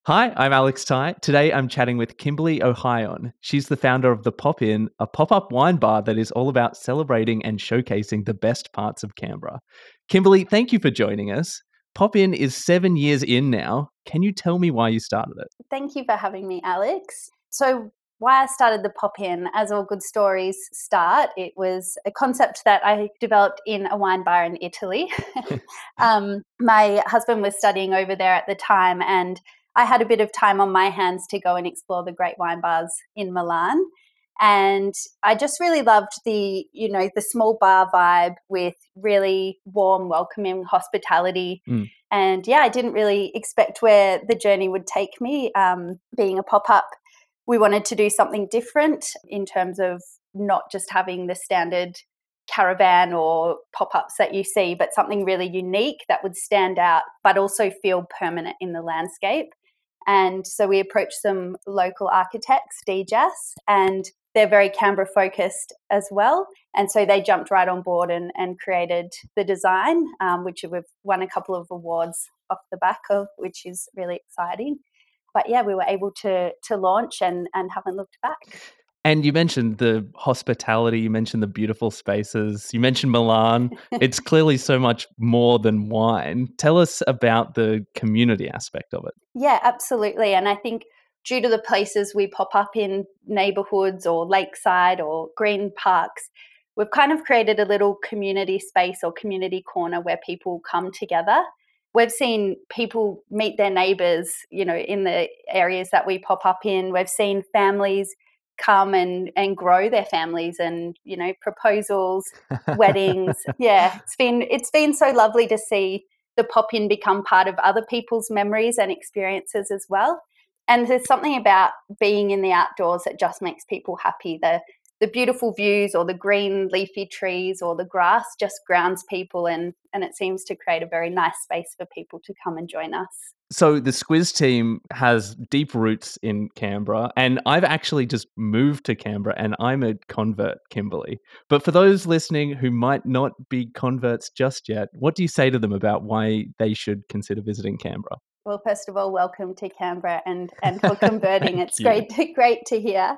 Hi, I'm Alex Ty. Today I'm chatting with Kimberly Ohion. She's the founder of The Pop-In, a pop-up wine bar that is all about celebrating and showcasing the best parts of Canberra. Kimberly, thank you for joining us. Pop-In is 7 years in now. Can you tell me why you started it? Thank you for having me, Alex. So, why I started the Pop-In, as all good stories start, it was a concept that I developed in a wine bar in Italy. My husband was studying over there at the time, and I had a bit of time on my hands to go and explore the great wine bars in Milan. And I just really loved the small bar vibe with really warm, welcoming hospitality. And yeah, I didn't really expect where the journey would take me. Being a pop up, we wanted to do something different in terms of not just having the standard caravan or pop ups that you see, but something really unique that would stand out, but also feel permanent in the landscape. And so we approached some local architects, DJAS, and they're very Canberra focused as well. And so they jumped right on board and created the design, which we've won a couple of awards off the back of, which is really exciting. But yeah, we were able to launch and haven't looked back. And you mentioned the hospitality, you mentioned the beautiful spaces, you mentioned Milan. It's clearly so much more than wine. Tell us about the community aspect of it. Yeah, absolutely. And I think due to the places we pop up in neighbourhoods or lakeside or green parks, we've kind of created a little community space or community corner where people come together. We've seen people meet their neighbours, in the areas that we pop up in. We've seen families come and grow their families and, proposals, weddings. Yeah, it's been so lovely to see the Pop-In become part of other people's memories and experiences as well. And there's something about being in the outdoors that just makes people happy. The beautiful views or the green leafy trees or the grass just grounds people and it seems to create a very nice space for people to come and join us. So the Squiz team has deep roots in Canberra, and I've actually just moved to Canberra and I'm a convert, Kimberly. But for those listening who might not be converts just yet, what do you say to them about why they should consider visiting Canberra? Well, first of all, welcome to Canberra and for converting. Thank It's you. great to hear.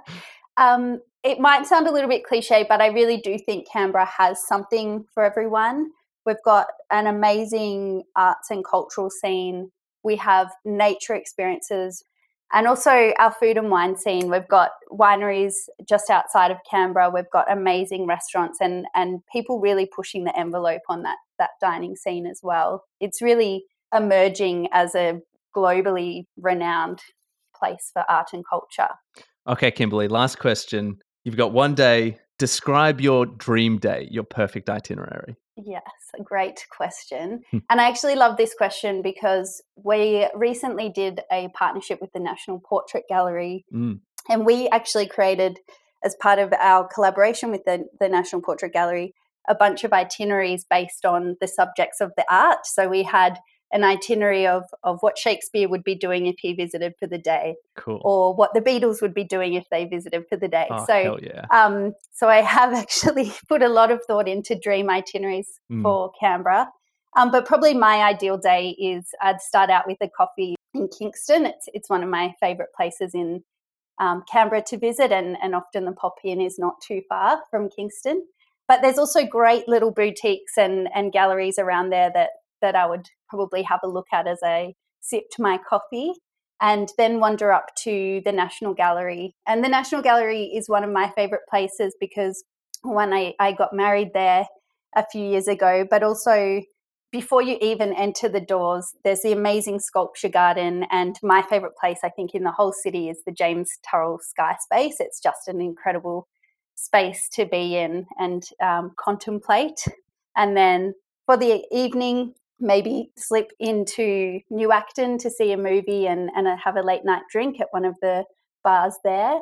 It might sound a little bit cliche, but I really do think Canberra has something for everyone. We've got an amazing arts and cultural scene. We have nature experiences and also our food and wine scene. We've got wineries just outside of Canberra. We've got amazing restaurants and people really pushing the envelope on that dining scene as well. It's really emerging as a globally renowned place for art and culture. Okay, Kimberly, last question. You've got one day. Describe your dream day, your perfect itinerary. Yes, a great question. And I actually love this question because we recently did a partnership with the National Portrait Gallery, and we actually created, as part of our collaboration with the National Portrait Gallery, a bunch of itineraries based on the subjects of the art. So we had an itinerary of what Shakespeare would be doing if he visited for the day, Cool. or what the Beatles would be doing if they visited for the day. Oh, So, hell yeah. so I have actually put a lot of thought into dream itineraries for Canberra. But probably my ideal day is I'd start out with a coffee in Kingston. It's one of my favourite places in Canberra to visit, and often the Pop-In is not too far from Kingston. But there's also great little boutiques and galleries around there that I would probably have a look at as I sipped my coffee, and then wander up to the National Gallery. And the National Gallery is one of my favourite places because when I got married there a few years ago, but also before you even enter the doors, there's the amazing sculpture garden. And my favourite place, I think, in the whole city is the James Turrell Sky Space. It's just an incredible space to be in and contemplate. And then for the evening, maybe slip into New Acton to see a movie and have a late night drink at one of the bars there,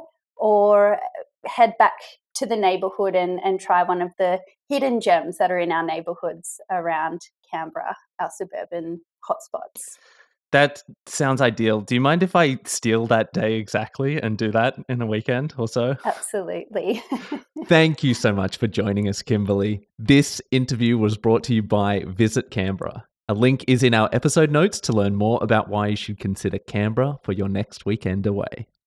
or head back to the neighbourhood and try one of the hidden gems that are in our neighbourhoods around Canberra, our suburban hotspots. That sounds ideal. Do you mind if I steal that day exactly and do that in a weekend or so? Absolutely. Thank you so much for joining us, Kimberly. This interview was brought to you by Visit Canberra. A link is in our episode notes to learn more about why you should consider Canberra for your next weekend away.